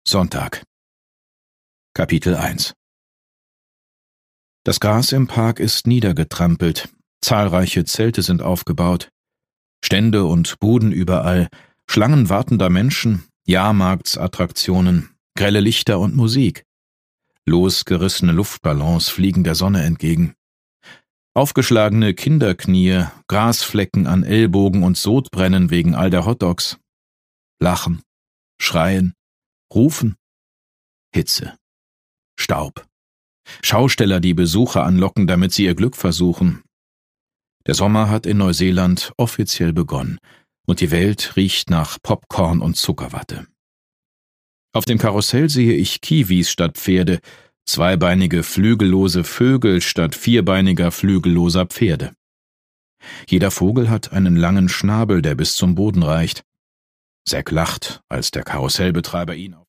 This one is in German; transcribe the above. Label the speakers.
Speaker 1: Sonntag. Kapitel 1. Das Gras im Park ist niedergetrampelt, zahlreiche Zelte sind aufgebaut, Stände und Buden überall, Schlangen wartender Menschen, Jahrmarktsattraktionen, grelle Lichter und Musik. Losgerissene Luftballons fliegen der Sonne entgegen. Aufgeschlagene Kinderknie, Grasflecken an Ellbogen und Sodbrennen wegen all der Hotdogs. Lachen, schreien, rufen, Hitze, Staub. Schausteller, die Besucher anlocken, damit sie ihr Glück versuchen. Der Sommer hat in Neuseeland offiziell begonnen und die Welt riecht nach Popcorn und Zuckerwatte. Auf dem Karussell sehe ich Kiwis statt Pferde, zweibeinige flügellose Vögel statt vierbeiniger flügelloser Pferde. Jeder Vogel hat einen langen Schnabel, der bis zum Boden reicht. Zack lacht, als der Karussellbetreiber ihn